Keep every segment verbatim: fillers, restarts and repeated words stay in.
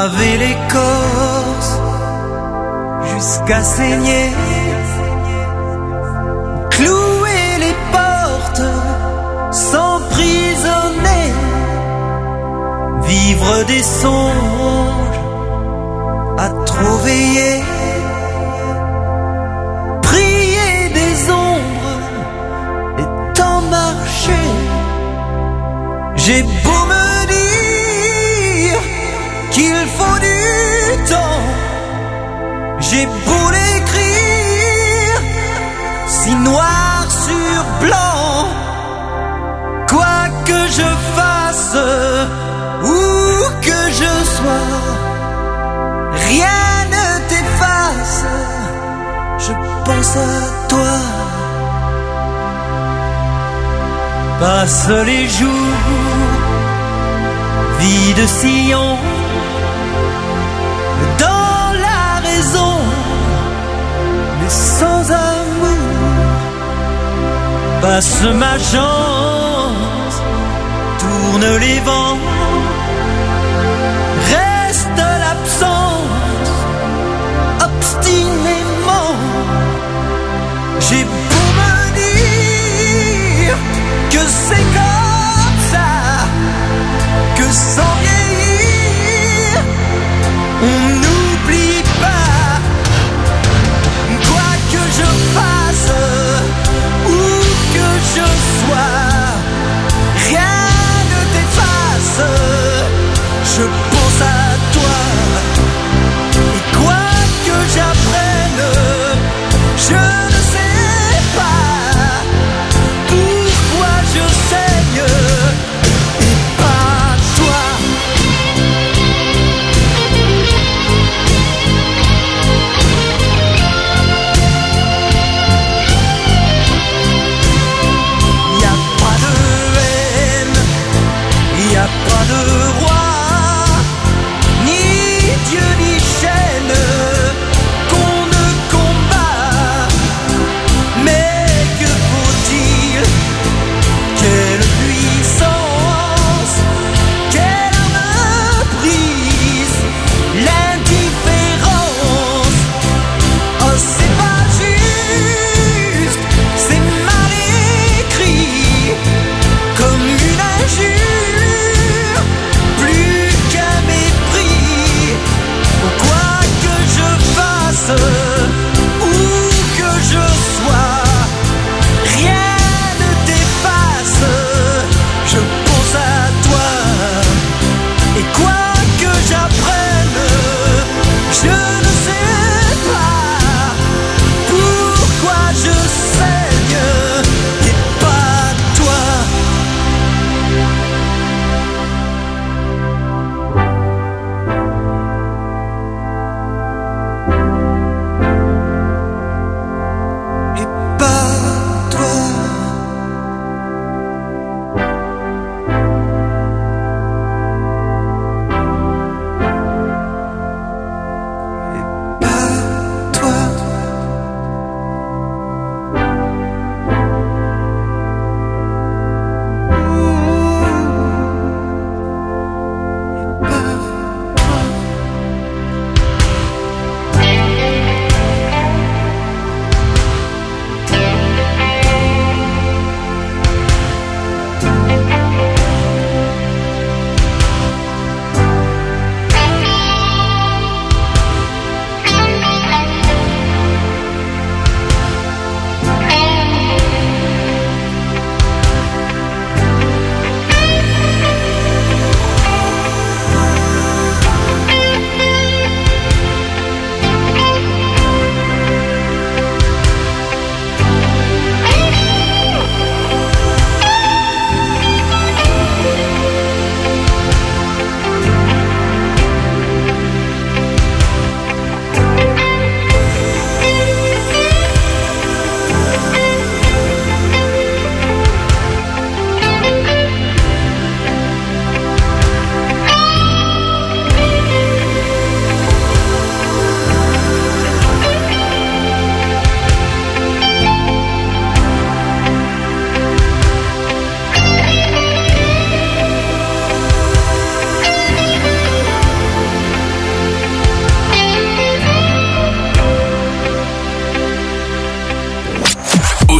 laver l'écorce jusqu'à saigner, clouer les portes, s'emprisonner, vivre des songes à trop veiller, prier des ombres et tant marcher. J'ai beau me dire qu'il faut du temps, j'ai beau l'écrire si noir sur blanc, quoi que je fasse, où que je sois, rien ne t'efface, je pense à toi. Passent les jours, vie de sillon, dans la raison, mais sans amour. Passe ma chance, tourne les vents, reste l'absence, obstinément. J'ai beau me dire que c'est comme ça, que sans vieillir, on n'oublie pas. Quoi que je fasse, où que je sois, rien ne t'efface, je pense à toi. Et quoi que j'apprenne, je ne sais pas pourquoi je saigne et pas toi.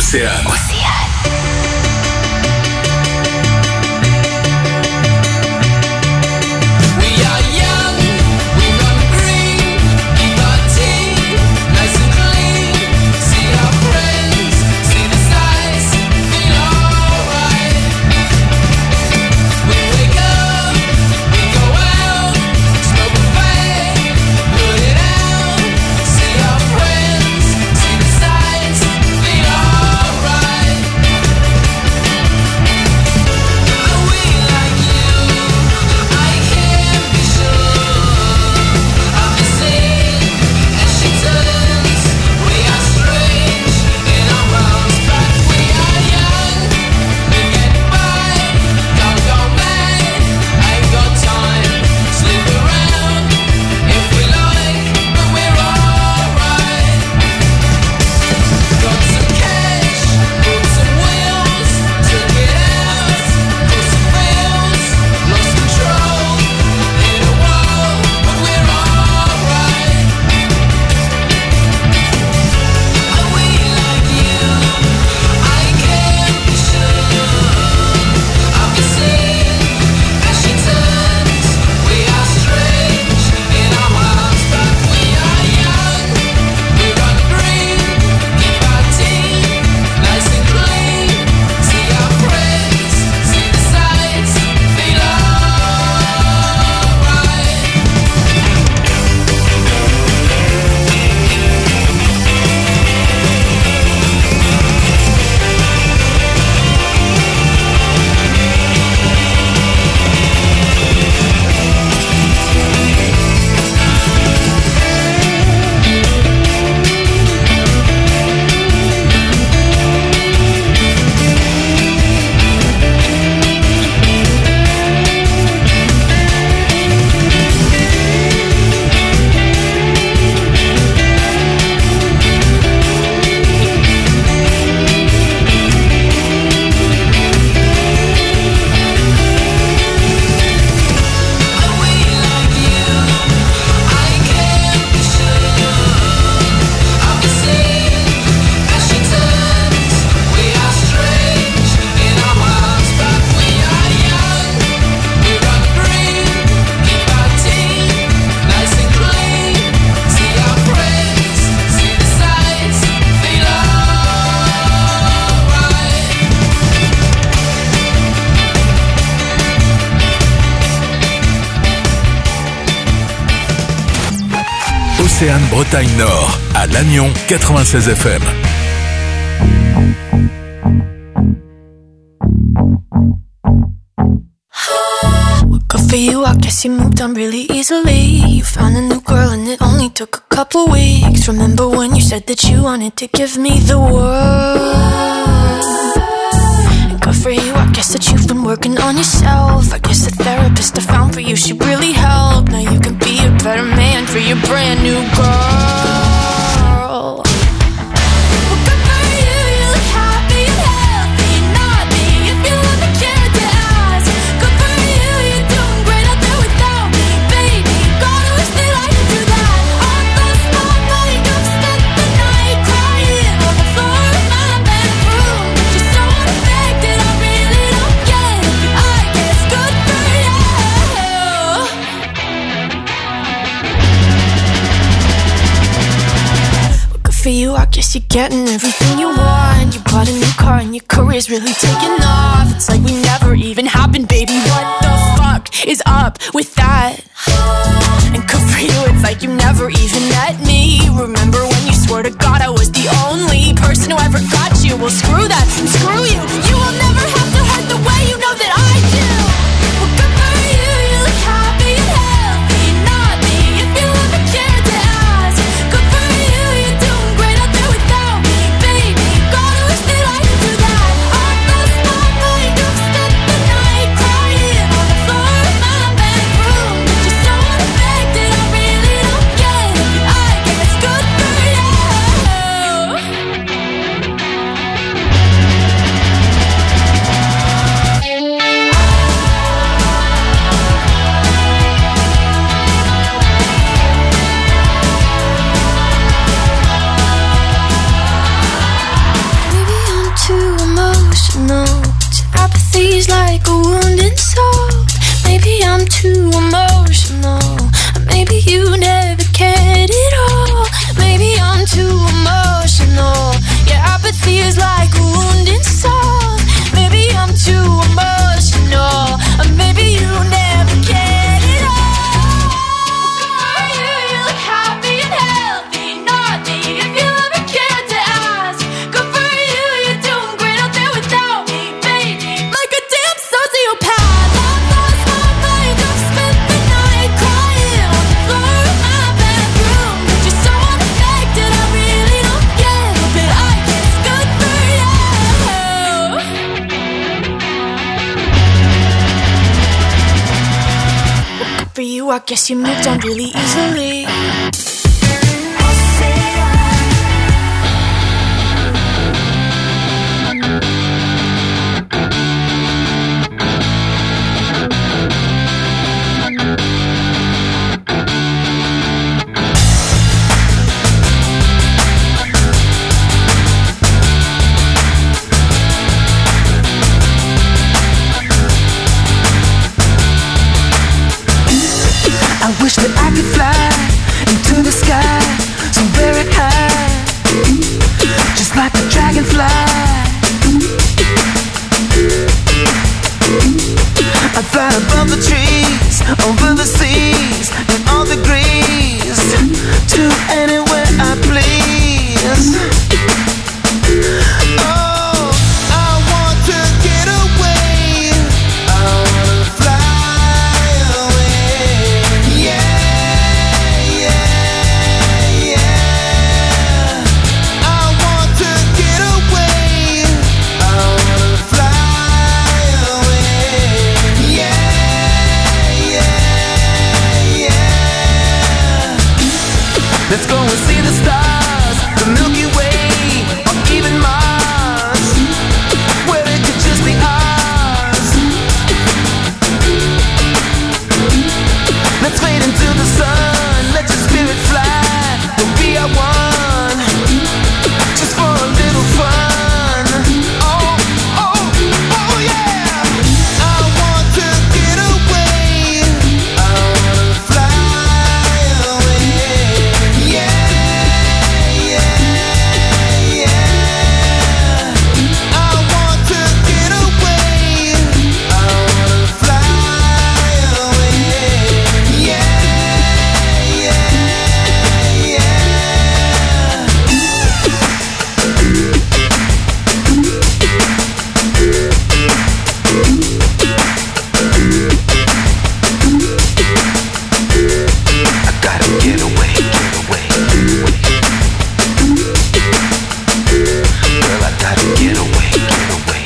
Océane. Océane Bretagne Nord, à Lannion quatre-vingt-seize F M. Good for you, I guess you moved on really easily. You found a new girl and it only took a couple weeks. Remember when you said that you wanted to give me the world? And good for you, I guess that you've been working on yourself. I guess the therapist I found for you, she really helped. Now you can be a better man for your brand new girl. For you, I guess you're getting everything you want. You bought a new car and your career's really taking off. It's like we never even happened, baby. What the fuck is up with that? And good for you, it's like you never even met me. Remember when you swore to God I was the only person who ever got you? Well, screw that and screw you. You will never have to hurt the way you know that I do. Well, good for you, you look happy and healthy. Not me, if you ever cared to ask. Good for you, you're doing great out there without me, baby. Gotta wish that I could do that. I lost my mind, I've spent the night crying on the floor of my bedroom. Just so unaffected, I really don't get it. I guess good for you. emotional. Apathy's like a wounded soul. Maybe I'm too emotional. Maybe you never cared at all. Maybe I'm too emotional. Yeah, apathy is like a wounded soul. Maybe I'm too emotional. Or maybe you never cared at all. Are you, you look happy and healthy, not me. If you ever cared to ask, good for you, you're doing great out there without me, baby. Like a damn sociopath. I've lost my mind, I've spent the night crying on the floor of my bathroom. But you're so unaffected, I really don't get it. But I guess good for you. Good for you, I guess you moved on really easily. I wish that I could fly into the sky so very high, just like a dragonfly. I'd fly above the trees, over the seas, in all degrees, to anywhere I please. Oh, I want to get away. I wanna fly away. Yeah, yeah, yeah. I want to get away. I wanna fly away. Yeah, yeah, yeah. Let's go and see the stars, the Milky Way, or even Mars, where it could just be ours. Let's fade into the sun, let your spirit fly, we'll be our one, just for a little fun. Oh, oh, oh yeah. I want to get away. I wanna fly away. Yeah, yeah, yeah. I want to get away. I wanna fly away. Yeah, yeah, yeah. I gotta get away, get away. Girl, I gotta get away, get away.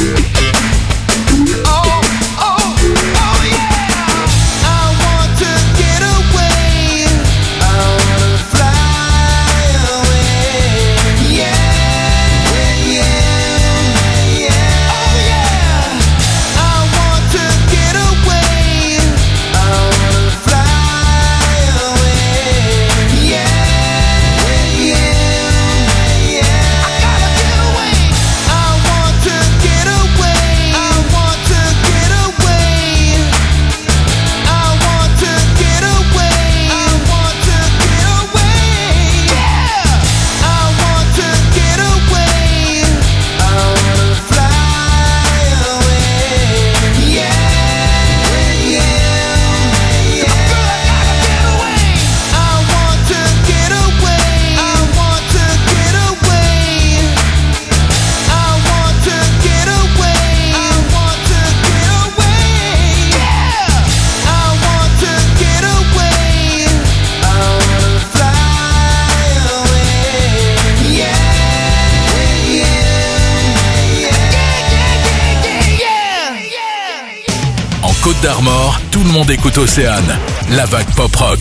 Oh, oh, oh yeah. I want to get away. I wanna fly away. Yeah, yeah, yeah. Oh yeah. I want to get away. I wanna fly away. Yeah, yeah, yeah. I gotta get away. I want to get away. I want to get away. I want to get away. I want to get away. Yeah. I want to get away. I wanna fly away. Yeah, yeah, yeah. Girl, I gotta get away. I want to get away. I want to get away. I want to get away. I want to get away. Yeah. I want to get away. I wanna fly away. Yeah, yeah, yeah, yeah, yeah, yeah. En Côte d'Armor, tout le monde écoute Océane, la vague pop rock.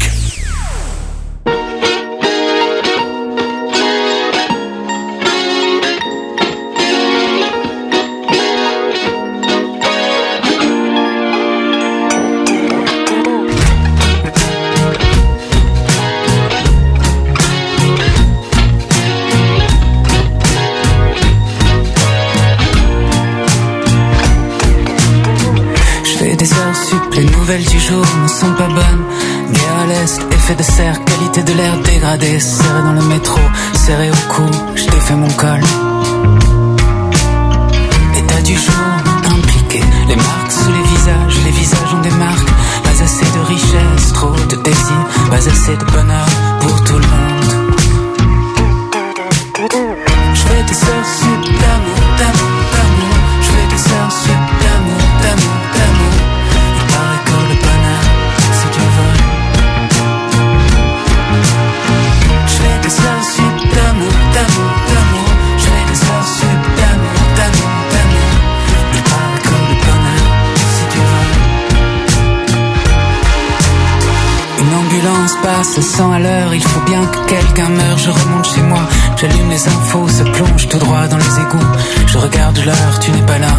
sup, les nouvelles du jour ne sont pas bonnes. Guerre à l'est, effet de serre, qualité de l'air dégradée. Serré dans le métro, serré au cou, je défais mon col. État du jour, impliqué. Les marques sous les visages, les visages ont des marques. Pas assez de richesse, trop de désir. Pas assez de bonheur pour tout le monde. Je fais des heures sup d'amour, d'amour, d'amour. Je fais des heures sup d'amour, d'amour, d'amour. Il paraît que le bonheur, c'est du vol. Je fais des heures sup d'amour, d'amour, d'amour. Je fais des heures sup d'amour, d'amour, d'amour. Il paraît que le bonheur, c'est du vol. Une ambulance passe à cent à l'heure. Il faut bien que quelqu'un meure. Je remonte chez moi, j'allume les infos, se plonge tout droit dans les égouts. Je regarde l'heure, tu n'es pas là.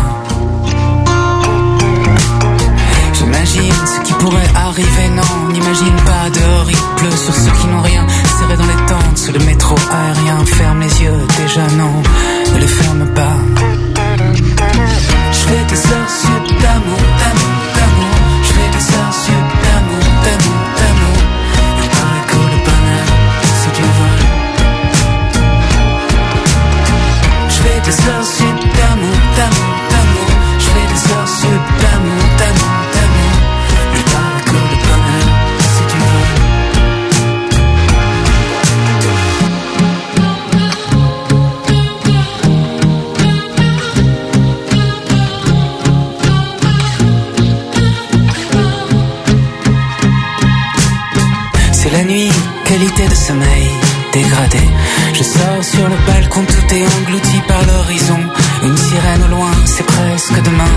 J'imagine ce qui pourrait arriver, non, n'imagine pas. Dehors il pleut sur ceux qui n'ont rien. Serré dans les tentes, sous le métro aérien. Ferme les yeux, déjà non, ne les ferme pas. Je fais des heures sup d'amour, d'amour, d'amour. Je fais des heures sup d'amour, d'amour, d'amour. Il paraît que le bonheur, c'est du vol. Je fais des heures sup d'amour, d'amour, d'amour. Je fais des heures sup d'amour, d'amour, d'amour. Il paraît que le bonheur, c'est du vol. C'est la nuit, qualité de sommeil dégradée. Je sors sur le balcon, tout est englouti par l'horizon. Une sirène au loin, c'est presque demain.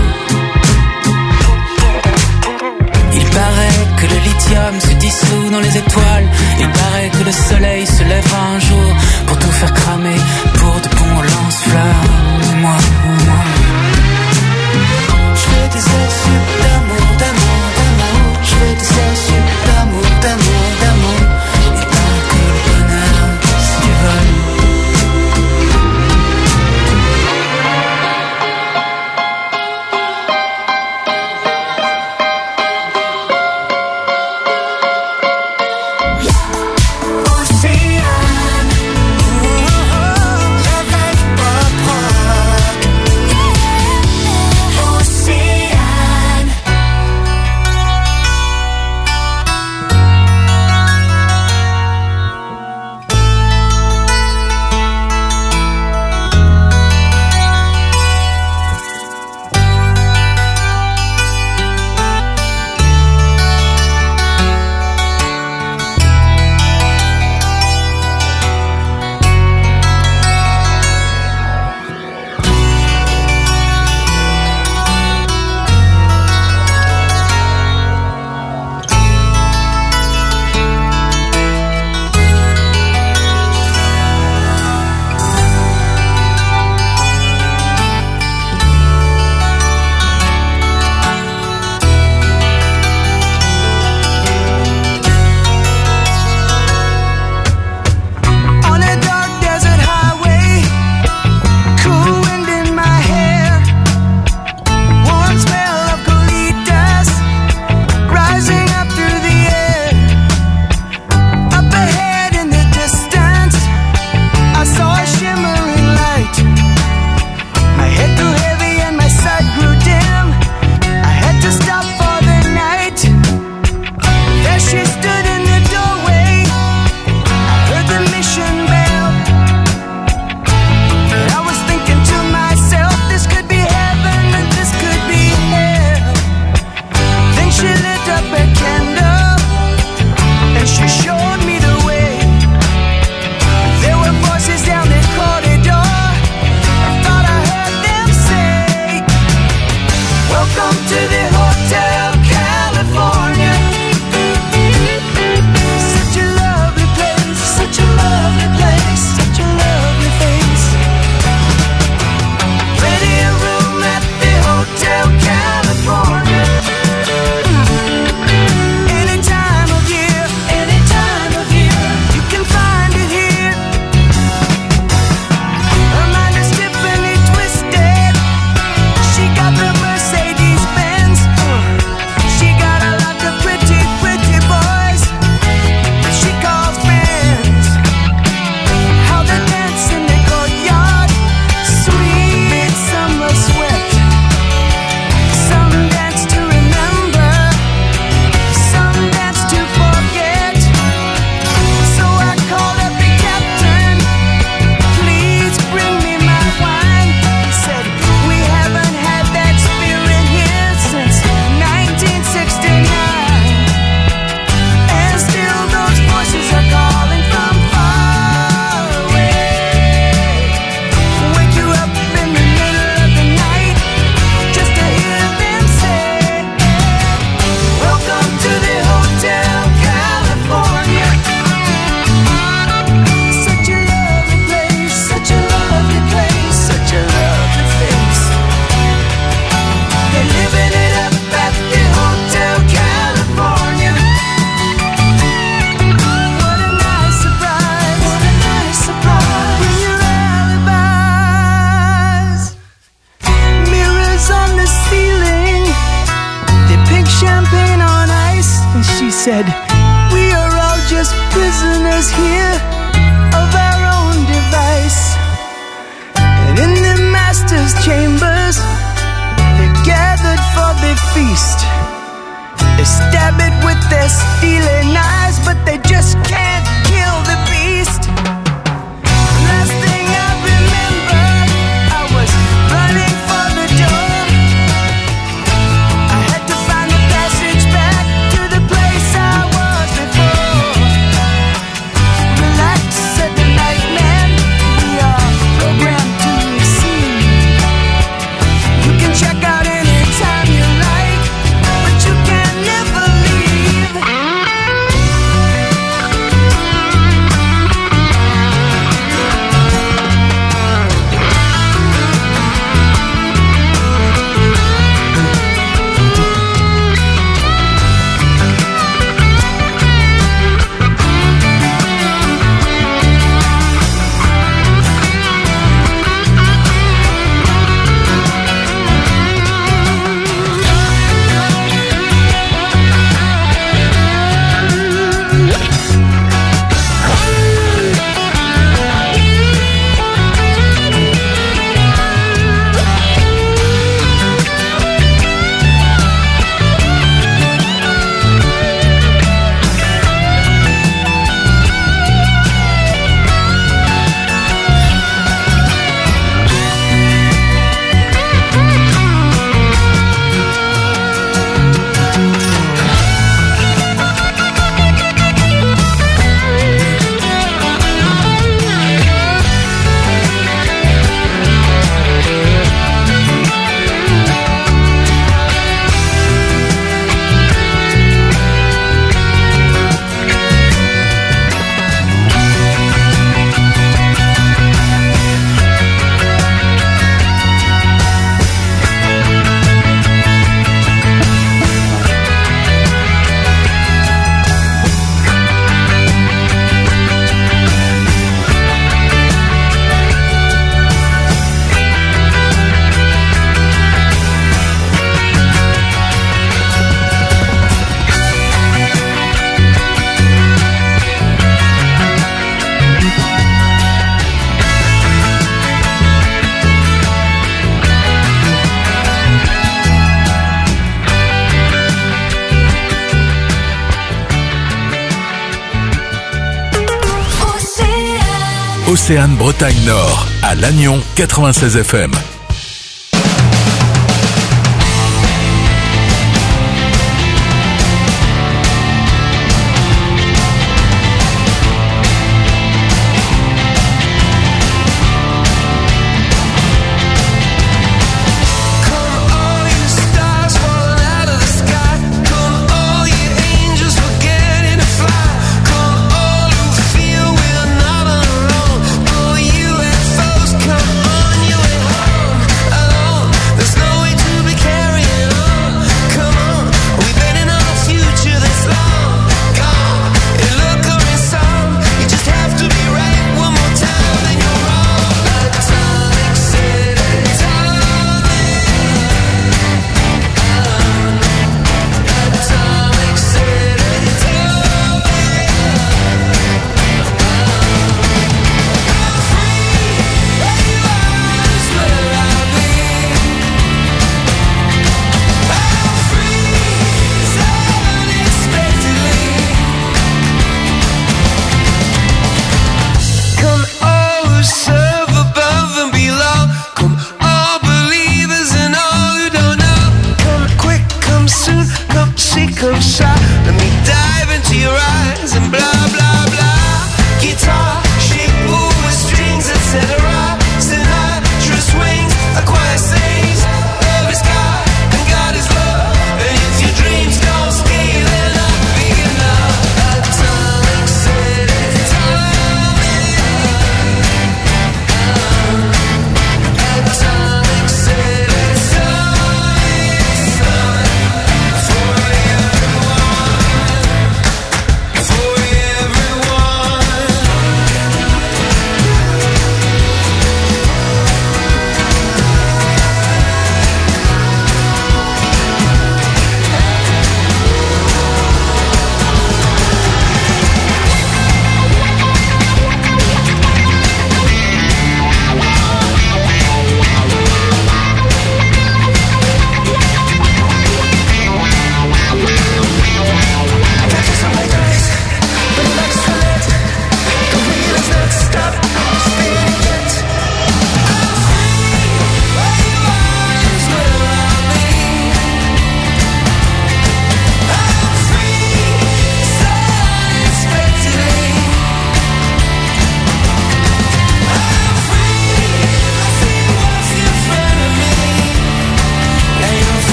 Il paraît que le lithium se dissout dans les étoiles. Il paraît que le soleil se lèvera un jour pour tout faire cramer, pour de bons lance-flammes. Moi, moi. Je fais des heures sup d'amour, d'amour, d'amour. Je fais des heures sup d'amour, d'amour, d'amour. Il paraît que le bonheur, c'est du vol. Océane, oh, oh, oh, réveille pas, prends. said, we are all just prisoners here of our own device. And in the master's chambers, they're gathered for the feast. They stab it with their steely knives, but they just can't kill the beast. Last thing I remember, I was running for the door. I had to find the passage back to the place I was before. Relax, said the night man, we are programmed to receive. You can check out anytime you like, but you can never leave. Océane Bretagne Nord, à Lannion quatre-vingt-seize F M. Come on your way home.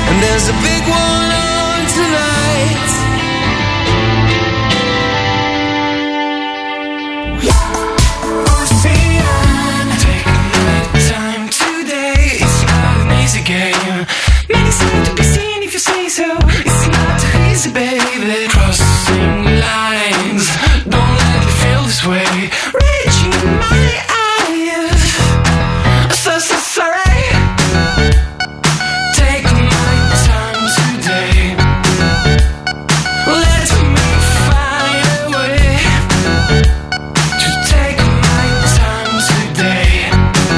and there's a big one on tonight. Ocean, taking my time today. It's not an easy game. Many seem to be seen if you say so. It's not easy, baby. Crossing lines, don't let me feel this way. Reaching my eyes, so so sorry. Take my time today. Let me find a way to take my time today.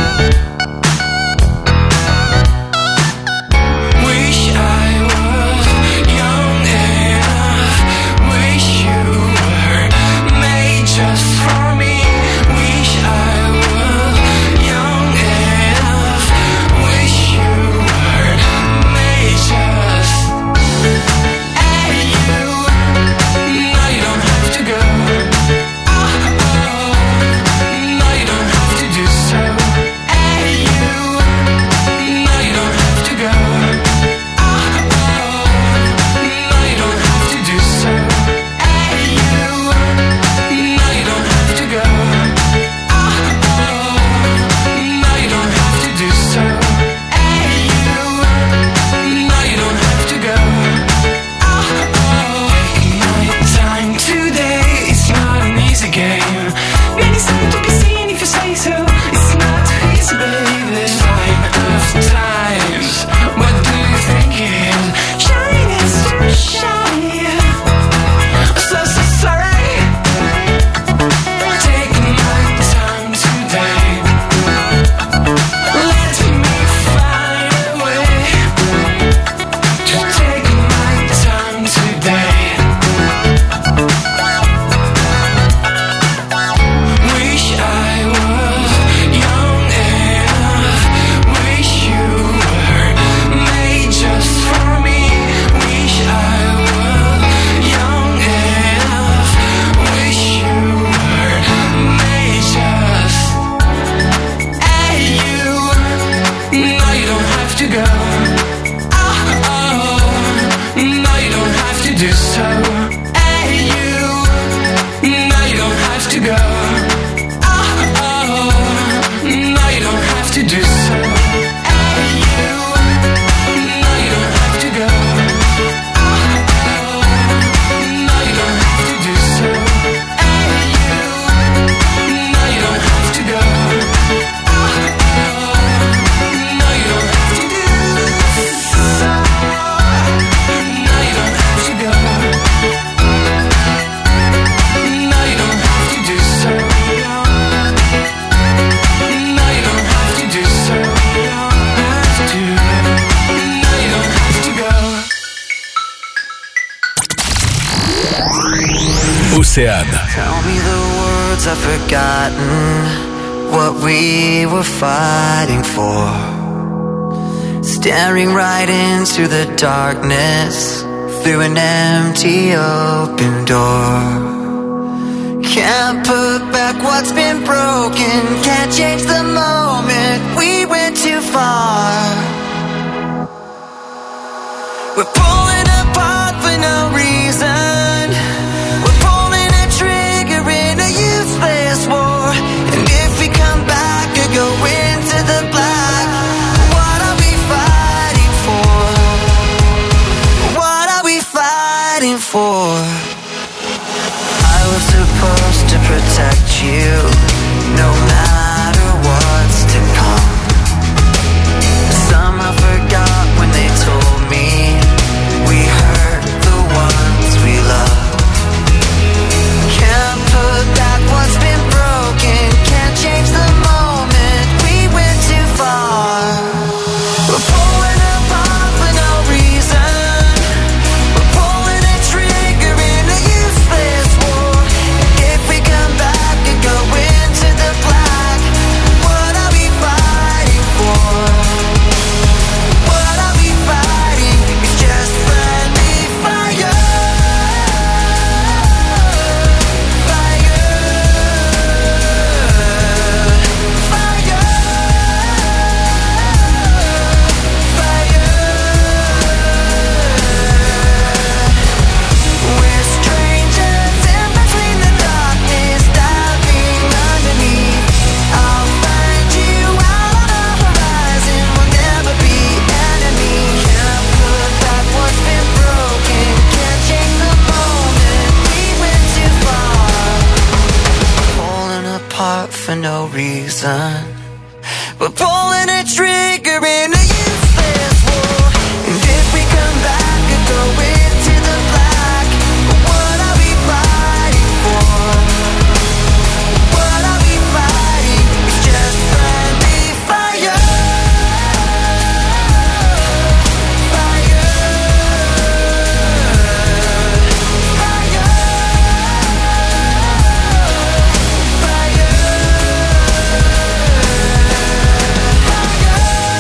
Wish I was young enough. Wish you were made just for me. Wish I was young enough. Wish you were made just. Hey you, no you don't have to go. Oh, oh, no you don't have to do so. Hey you, no you don't have to go. Oh, oh, no you don't have to do so. Hey you, no you don't have to go. Oh, oh, no you don't have to do so. Hey you, no you don't have to go. Oh, oh, take my time today. It's not an easy game. Many seem to be seen if you say so. It's not easy, baby. Sign of times. What do you think it is? Shine is to shine. So so sorry. Take my time today. Let me find a way to take my time today. Wish I was young enough. Wish you were made just for me. Wish I was young enough. Wish you were made just. Hey you, no you don't have to go. Oh, oh, no you don't have to do so. Hey you, no you don't have to go. Oh, oh, no you don't have to do so. Hey you, no you don't have to go. Oh, oh, no you don't have to do so. Hey you, no you don't have to go. Oh, oh, no you don't have to do so. No you don't have to go. No you don't have to do so. No you don't have to do so. Have to. No you don't have to go. Océane. Tell me the words I've forgotten, what we were fighting for. Staring right into the darkness through an empty open door. Can't put back what's been broken, can't change the moment we went too far. We're pulling apart for no reason. We're pulling a trigger in a useless war. And if we come back or go into the black, what are we fighting for? What are we fighting for? I was supposed to protect you, no matter what's to come. Somehow forgot when they told me no reason. We're pulling a trigger in a useless war. And if we come back and go into the black, what are we fighting for? What are we fighting? It's just friendly fire. Fire. Fire. Fire. Fire.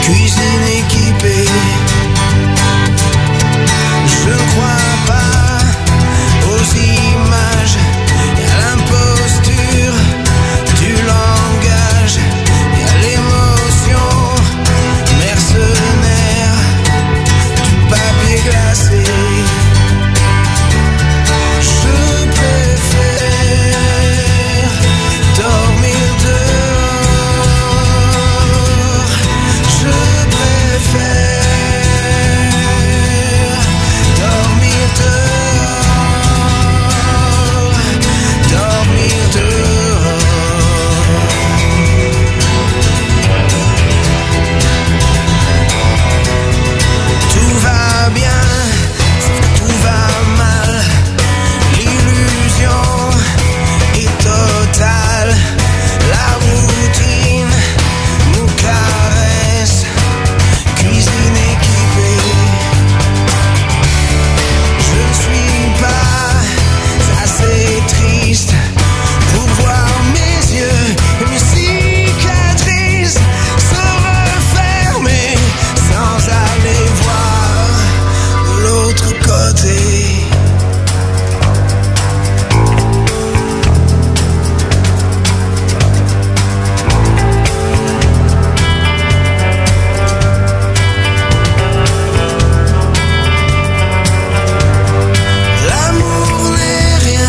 cuisine équipée. Je ne crois pas aux images et à l'imposture du langage et à l'émotion mercenaire du papier glacé. Je préfère dormir dehors. Je préfère dormir dehors. Dormir dehors. Tout va bien, tout va mal. L'illusion est totale. La routine nous caresse. Cuisine équipée. Je ne suis pas assez triste pour voir mes yeux et mes cicatrices se refermer sans aller voir de l'autre côté. L'amour n'est rien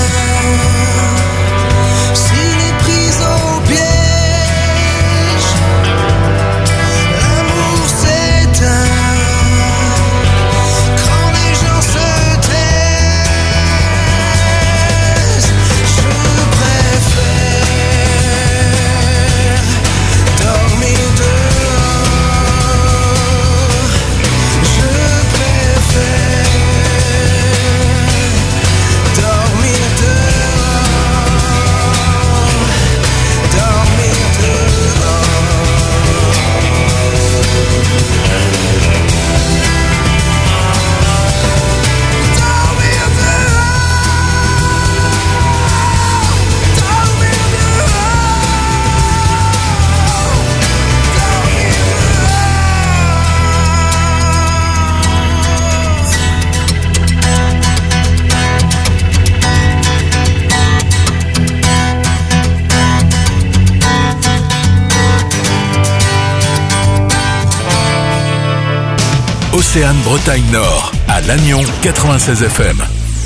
s'il est pris au piège. L'amour s'éteint quand les gens se taisent. Je préfère dormir dehors. Je préfère dormir dehors. Dormir Océane Bretagne Nord, à Lannion quatre-vingt-seize F M.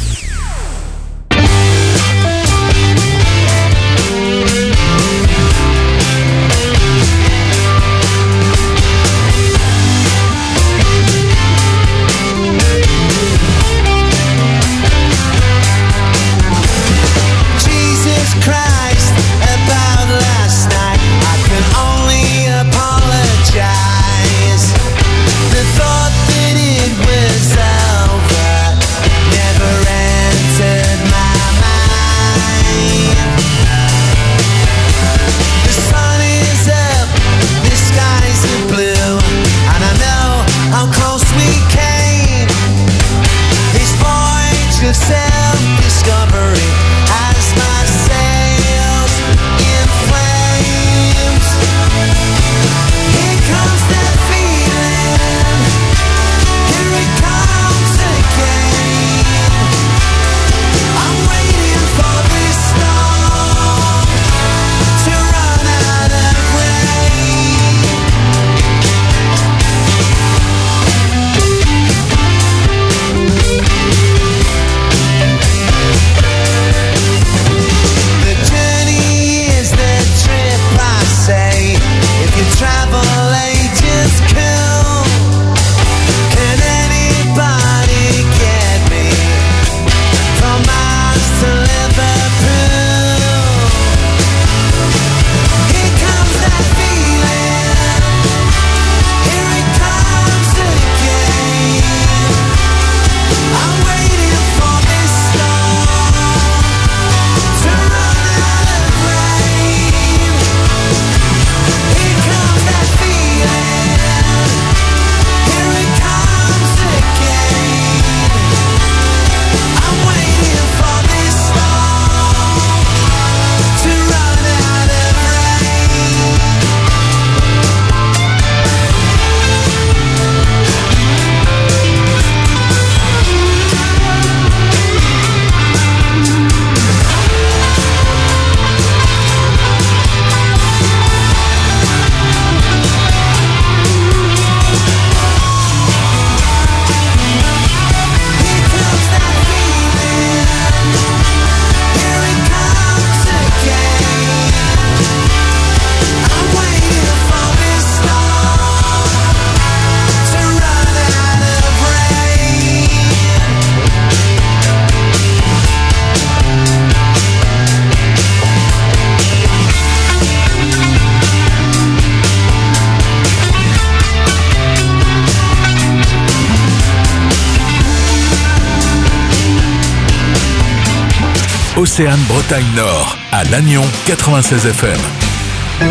Jesus Christ, about last night, I can only apologize. The thought that it was over never Océane Bretagne Nord, à Lannion quatre-vingt-seize F M.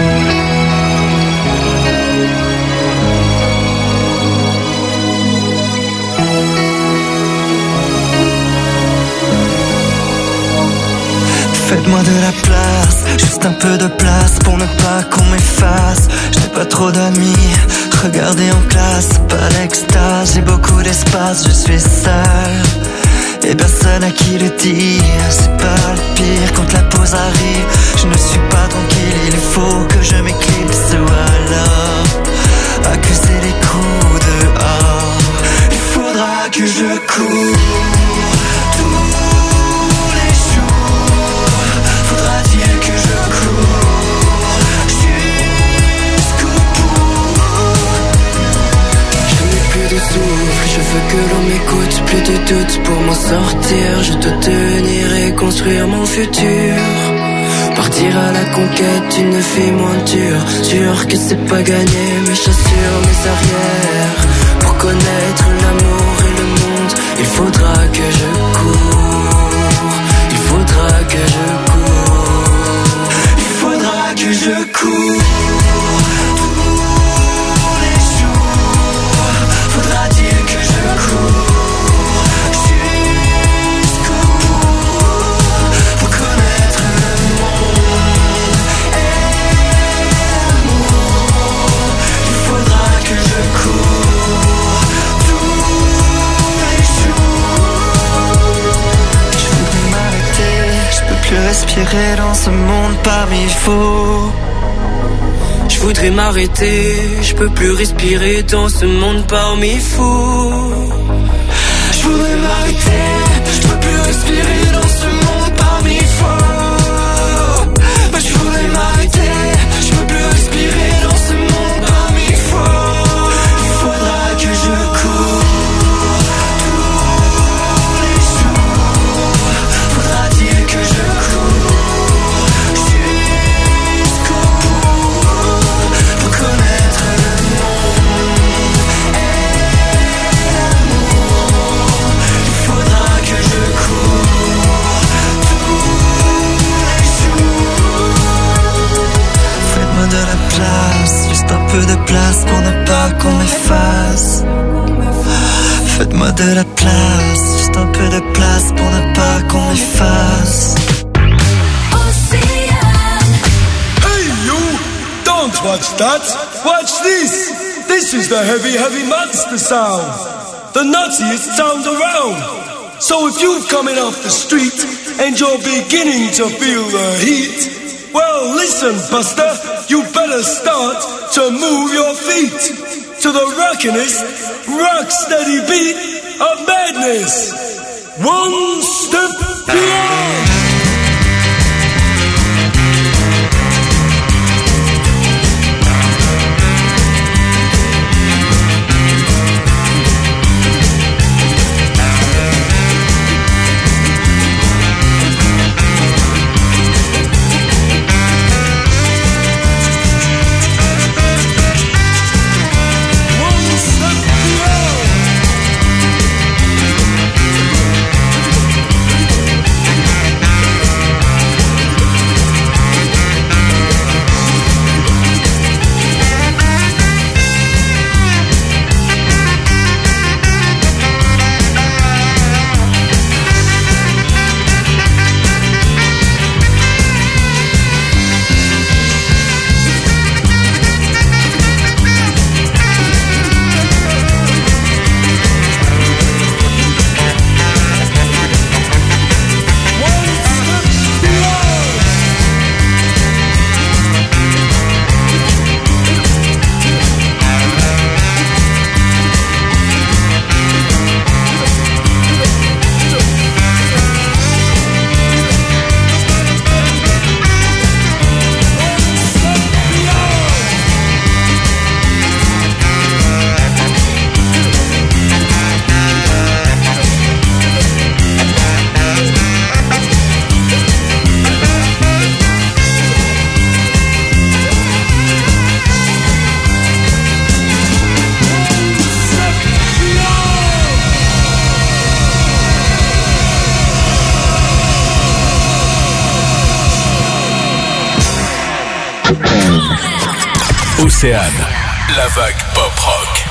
Faites-moi de la place, juste un peu de place pour ne pas qu'on m'efface. Je n'ai pas trop d'amis, regardez en classe, pas l'extase. J'ai beaucoup d'espace, je suis sale et personne à qui le dire. C'est pas le pire quand la pause arrive. Je ne suis pas tranquille, il faut que je m'éclipse ou alors accuser les coups dehors. Il faudra que je cours je veux que l'on m'écoute, plus de doute pour m'en sortir. Je dois tenir et construire mon futur. Partir à la conquête d'une vie moins dure. Sûr que c'est pas gagné, mes chaussures, mes arrières. Pour connaître l'amour et le monde, il faudra que je cours. Il faudra que je cours. Il faudra que je cours. Respirer dans ce monde parmi faux. Je voudrais m'arrêter, je peux plus respirer dans ce monde parmi fous. Je voudrais m'arrêter, je peux plus respirer dans ce monde parmi faux. Mais je voudrais m'arrêter, je peux plus respirer dans ce monde parmi faux. Il faudra que je cours. Juste un peu de place pour ne pas qu'on m'efface. Faites-moi de la place, juste un peu de place pour ne pas qu'on m'efface. Hey you, don't watch that, watch this. This is the heavy, heavy monster sound. The nuttiest sound around. So if you're coming off the street and you're beginning to feel the heat, well, listen, Buster, you better start to move your feet to the rockinest, rock-steady beat of madness. One step beyond. One step beyond. Océane, la vague pop rock.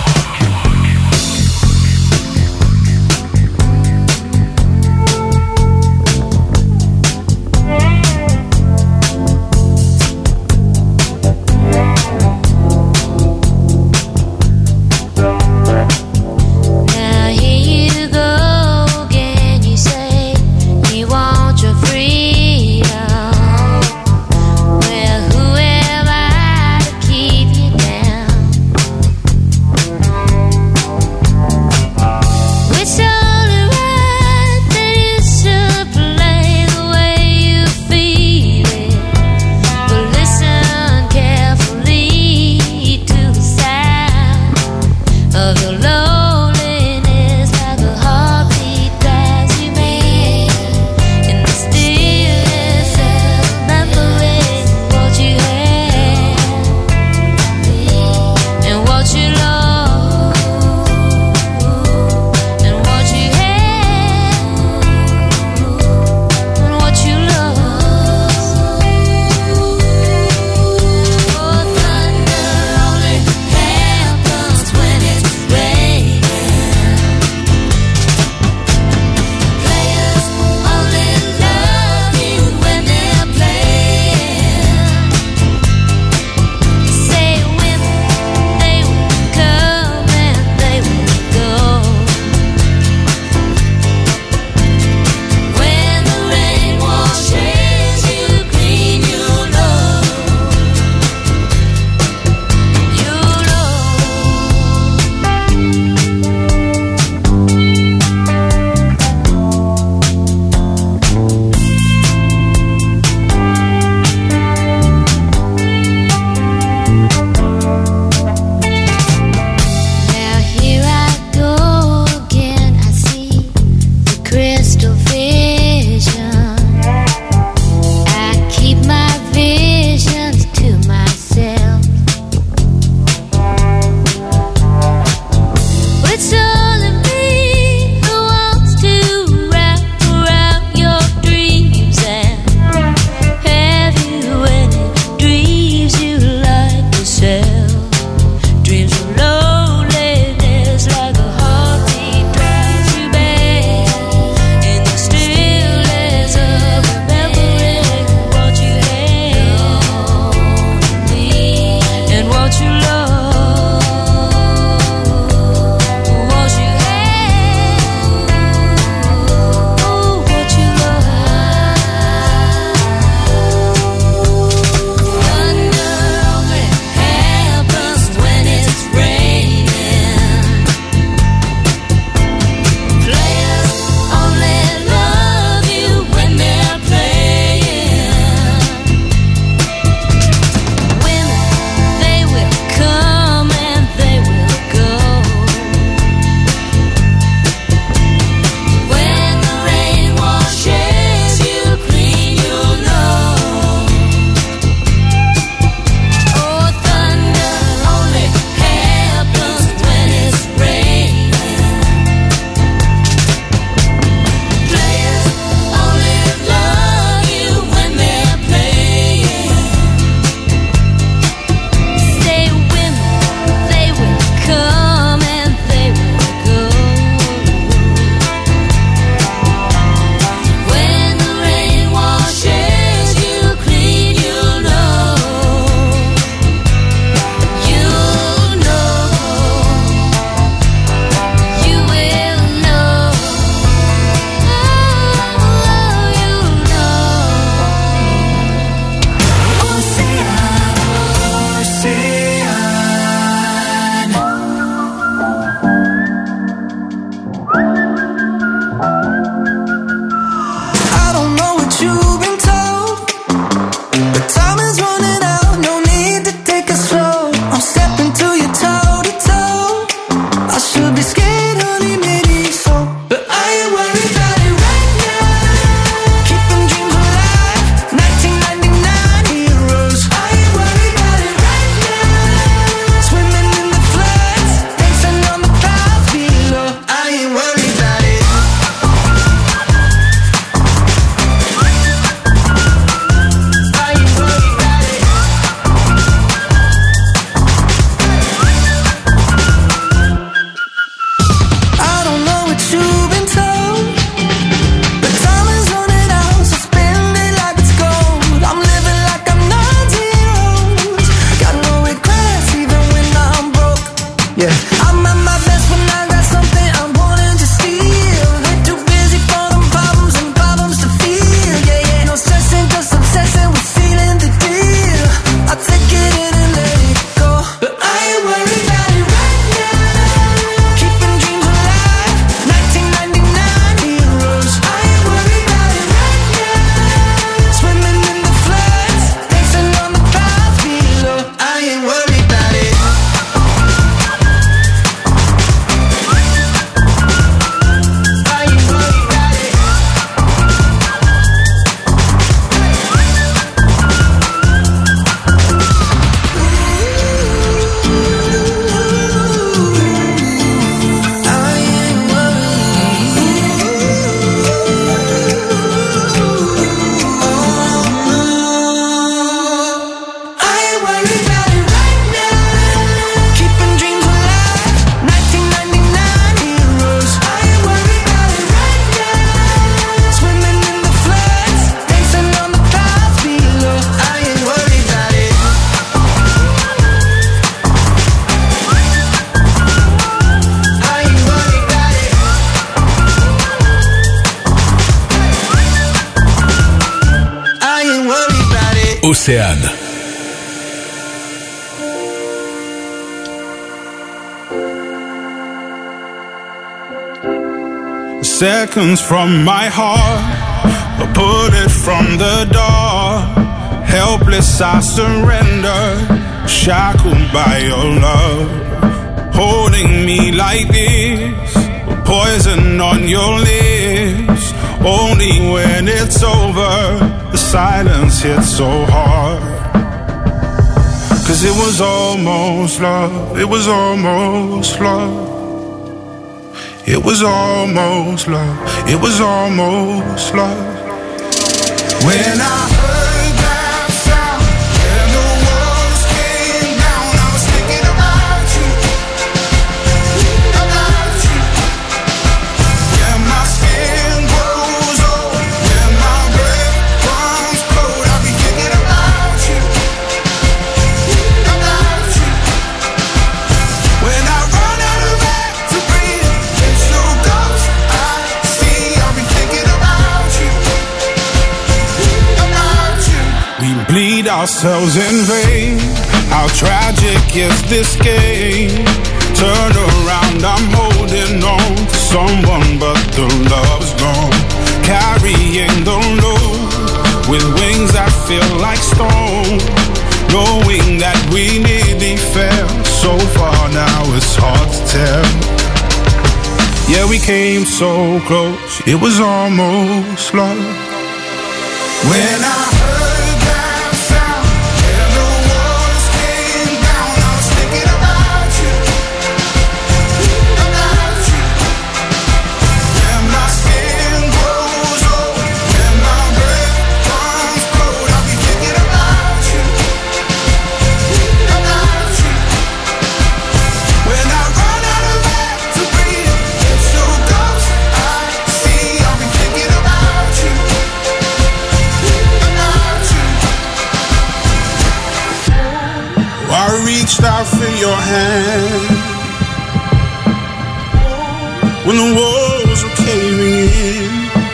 Well, who am I to keep you down? Yeah, I'm at my best when I got something I'm wanting to steal. Ain't too busy for them problems and problems to feel. Yeah, yeah, no stressing, just obsessing with sealing the deal. I take it in and let it go, but I ain't worried about it right now. Keeping dreams alive, nineteen ninety-nine heroes. I ain't worried about it right now. Swimming in the floods, dancing on the clouds below. I ain't worried about it. Océane. Seconds from my heart, a bullet from the door. Helpless I surrender, shackled by your love. Holding me like this, poison on your lips. Only when it's over, the silence hits so hard. Cause it was almost love, it was almost love. It was almost love, it was almost love. When I heard that sound, and the walls came down, I was thinking about you, about you. Yeah, my skin grows old, when my breath comes cold, I'll be thinking about you, about you. When I run out of air to breathe, it's your ghost I see, I'll be thinking about you, about you. We bleed ourselves in vain. How tragic is this game? Turn around, I'm holding on to someone, but the love's gone. Carrying the load with wings that feel like stone. Knowing that we nearly fell so far, now it's hard to tell. Yeah, we came so close, it was almost love. When I heard that sound, and the walls came down, I was thinking about you, about you. When my skin grows old, when my breath comes cold, I'll be thinking about you, about you. When I run out of air to breathe, it's your ghost I see, I'll be thinking about you, about you. I reached out for your hand when the walls were caving in,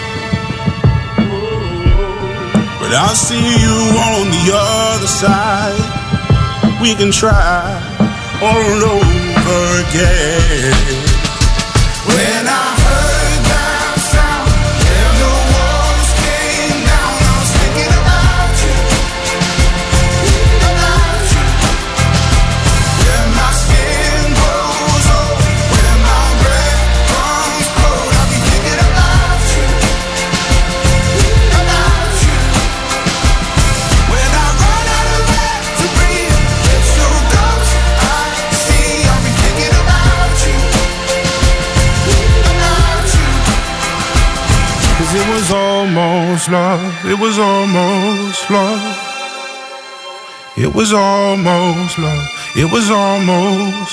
but I see you on the other side. We can try all over again. When I heard that sound, and the walls came down, I was thinking about you, about you. When my skin grows old, when my breath comes cold, I'll be thinking about you, about you. When I run out of air to breathe, it's your ghost I see, I'll be thinking about you, about you. Cause it was almost love, it was almost love. It was almost love, it was almost